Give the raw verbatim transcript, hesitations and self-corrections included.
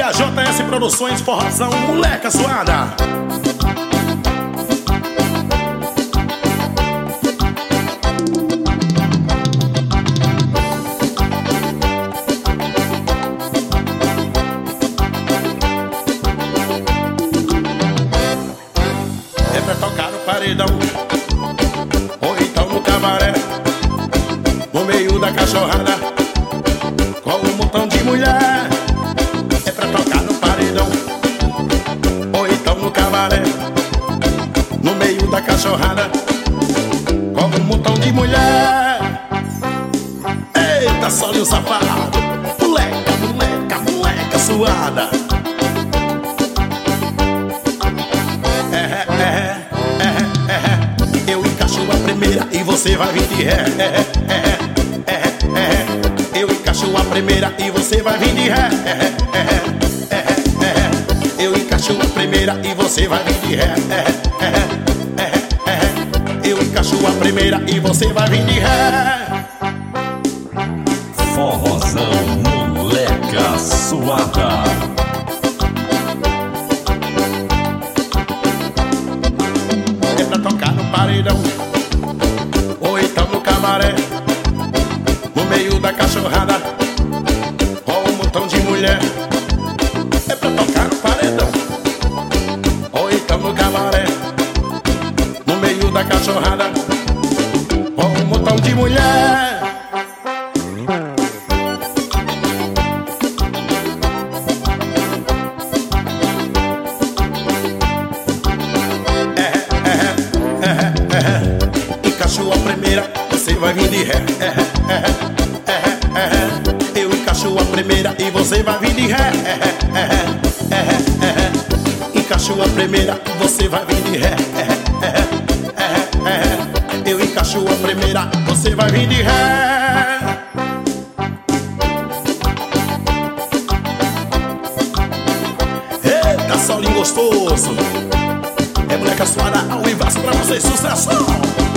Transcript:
a J S Produções, forrozão, moleca suada. É pra tocar no paredão, ou então no cabaré, no meio da cachorrada, com um montão de mulher. É pra tocar no paredão, ou então no cabaré, no meio da cachorrada, com um montão de mulher. Eita, Solinho safado, moleca, moleca, moleca suada. É, é, é, é, é. Eu encaixo a primeira e você vai vir de ré. É, é, é, é, é. Eu encaixo a primeira e você vai vir de ré. É, é, é, é. Eu encaixo a primeira e você vai vir de ré. É, é, é, é. Eu encaixo a primeira e você vai vir de ré. Forrozão, moleca suada. É pra tocar no paredão, ou então no cabaré, no meio da cachorrada, com um montão de mulher. É pra tocar no paredão, ou então no cabaré, no meio da cachorrada, com um montão de mulher. Encaixo a primeira, você vai vir de ré. É, é, é, é. Eu encaixo a primeira e você vai vir de ré. É, é, é, é. Encaixo a primeira e você vai vir de ré. É, é, é. Eu encaixo a primeira, você vai vir de ré. Eita, Solinho gostoso. É moleca suada ao vivaço pra vocês, sucesso!